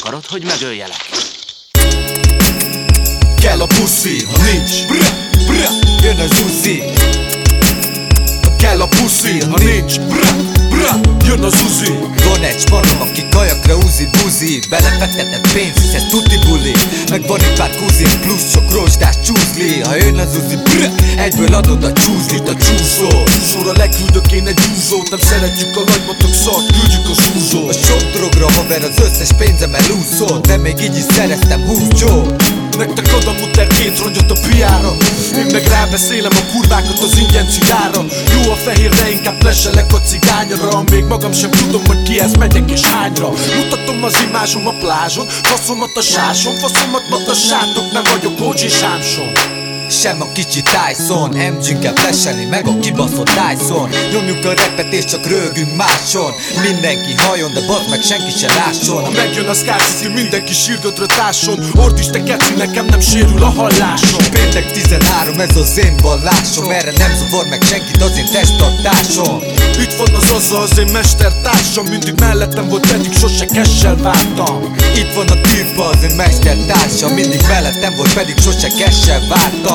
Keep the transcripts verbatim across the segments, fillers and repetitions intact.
Akarod, hogy megöljelek? Kell a puszi, ha nincs, bra, bra, jön az Uzi. Kell a puszi, ha nincs, bra, bra, jön az Uzi. Van egy spanom, aki kajakra úzi buzi, belefektetett pénz, hisz ez tuti buli. Meg van egy pár kuzin, plusz sok rozsdás csúzli. Ha jön az Uzi, bra, egyből adod a csúzlit, a csúszó. Csúszóra leküldök én egy úzót, nem szeretjük a nagymatok szart, küldjük a súzót. A sok drogra haver, az összes pénzem elúszol, de még így is szereztem húsz jó. Nektek adom utána két rongyot a piára, én meg rábeszélem a kurvákat az ingyen cigára. Jó a fehér, de inkább leselek a cigányra. Még magam sem tudom, hogy kihez megyek és hányra. Mutatom az imázsom a plázson, faszomat a sáson, faszomat matassátok, nem vagyok o gé Sámson. Sem a kicsi Tyson, em gén kell flashelni, meg a kibaszott Dyson. Nyomjuk a repet és csak rögünk máson. Mindenki halljon, de bazd meg senki se lásson. Ha megjön a Scar City, mindenki sírgödre tásson. Ordíts te keci, nekem nem sérül a hallásom. Péntek tizenhárom, ez az én vallásom. Erre nem zavar meg senkit az én testtartásom. Itt van az Azza, az én mestertársam. Mindig mellettem volt, pedig sose kessel vártam. Itt van a Tirpa, az én mestertársam. Mindig mellettem volt, pedig sose kessel vártam.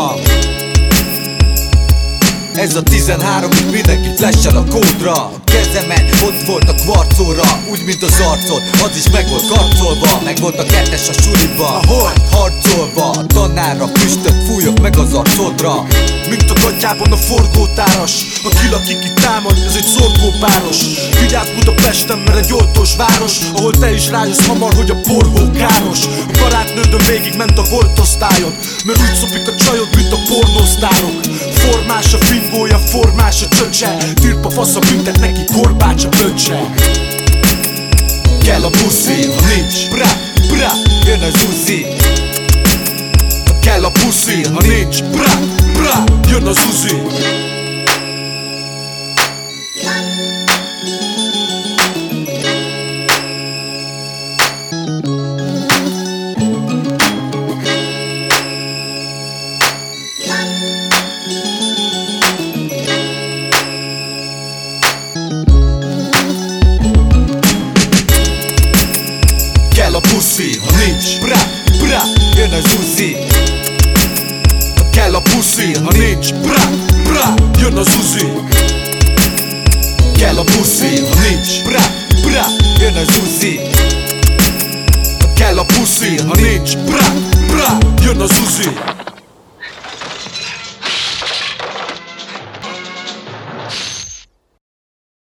Ez a tizenhárom, itt mindenki flashel a kódra. Kezemen ott volt a kvarcóra, úgy mint az arcod, az is meg volt karcolva. Meg volt a kettes a suliba, ahol harcolva. A tanárra füstöt fújok meg az arcodra. Mint a gatyában a forgótáras, a kill, aki ki támad, ez egy szorgópáros. Vigyázz Budapesten, mert egy oltós város, ahol te is rájössz hamar, hogy a porhó káros. A barátnődön végig ment a volt osztályod, mert úgy szopik a csajod, mint a pornósztárok. Formás a fingója, formás a csöcse, Tirpa fasza büntet neki korbács a böccse. Kell a puszi, ha nincs, bra, bra, jön az Uzi. Kell a puszi, ha nincs, bra, bra, jön az Uzi. Kell a puszi, ha nincs, bra, bra, jön az Uzi. Kell a puszi, ha nincs, bra, bra, jön az Uzi. Kell a puszi, ha nincs, bra, bra, jön az Uzi. Kell a puszi, ha nincs, bra, bra, jön az Uzi.